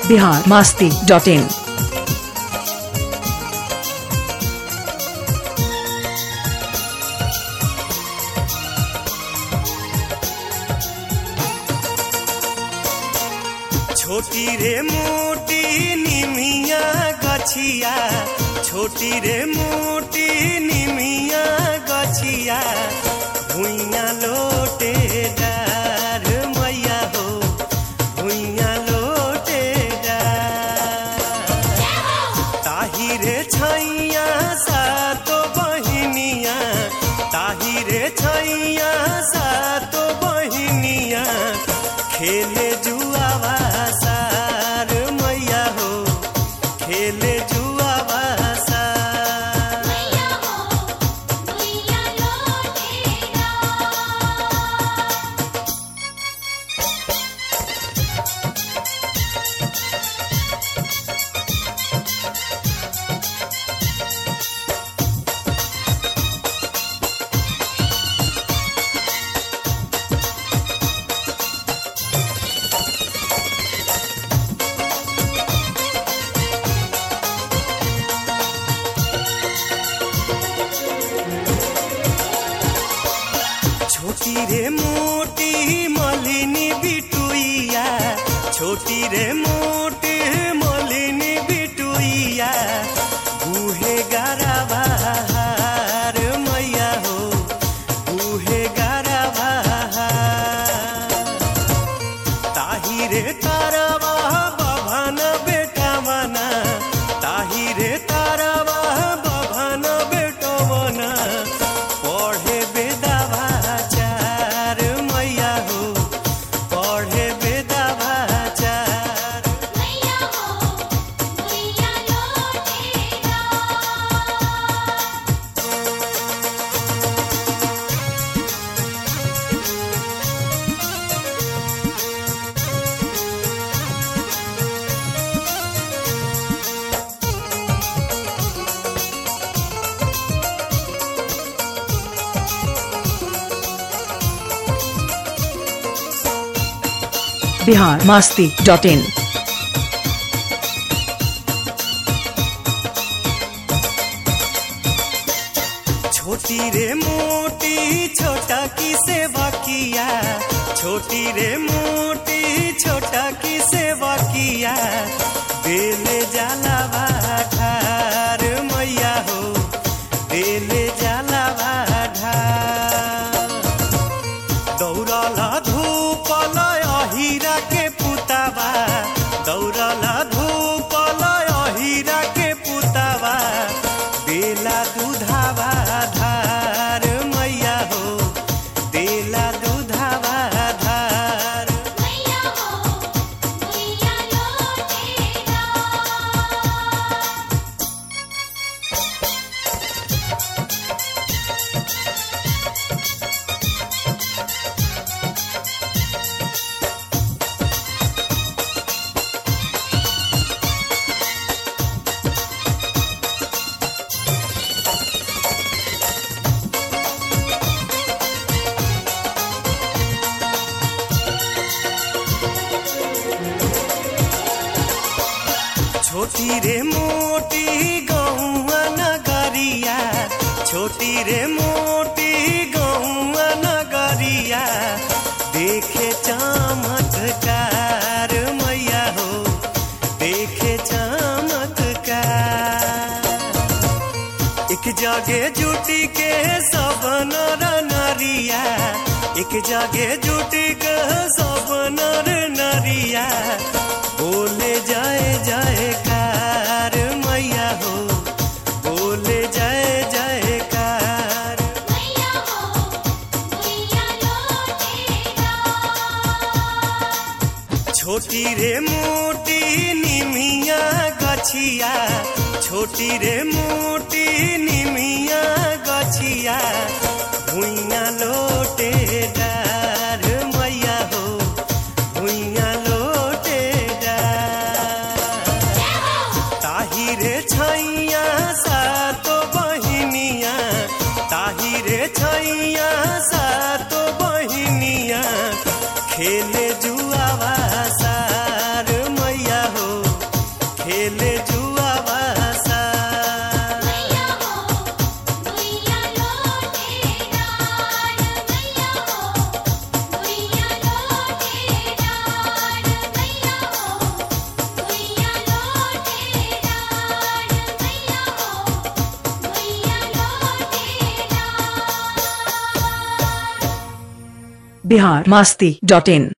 biharmasti.in। छोटी रे मोटी निमिया गछिया, छोटी रे मोटी निमिया गछिया, भुइया लोटे डार मैया हो, भुइया लोटे डार। ताही रे छैया सातो बहिनिया, ताही रे छैया सातो बहिनिया, खेले जुआवा सार मैया हो, खेले जुआवा सार मैया हो, भुइया लोटे डार। छोटी रे मोटी मलिनी बिटुइया, छोटी रे मोटी मलिनी बिटुइया, गुहे गारा बहार मैया हो, गुहे गारा बहार। ताही रे तारावा बभन बेटा मना, ताही रे तारावा बभन बेटो मना, पढ़े बेदावा चार मैया हो, पढ़े बेदावा चार मैया हो, भुइया लोटे डार। biharmasti.in। छोटी रे मोटी छोटा की सेवा किया, छोटी रे मोटी छोटा की सेवा किया, बेले जाला ठार मैया हो, बेले जाला ठार। दौड़ला धूपल अहिरा के पुतावा, दौड़ला धूपल अहिरा के पुतावा, देला दूधावा धार मैया हो, देला दूधावा धार मैया हो, भुइया लोटे डार। छोटी रे मोटी गौआ नगरिया, छोटी रे मोटी गौआ नगरिया, देखे चमत्कार मैया हो, देखे चमत्कार। एक जगे जुटी के सब नर नरिया, एक जगे जुटी के सब नर नरिया, बोले जय जयकार मैया हो, बोले जय जयकार मैया हो, भुइया लोटे डार। छोटी रे मोटी निमिया गछिया, छोटी रे मोटी निमिया गछिया, भुइया लोटे डार मैया हो, भुइया लोटे डार। ताही रे छैया सातो बहिनिया, ताही रे छैया सातो बहिनिया, खेले जुआवा सार मैया हो, बिहार मास्ती.in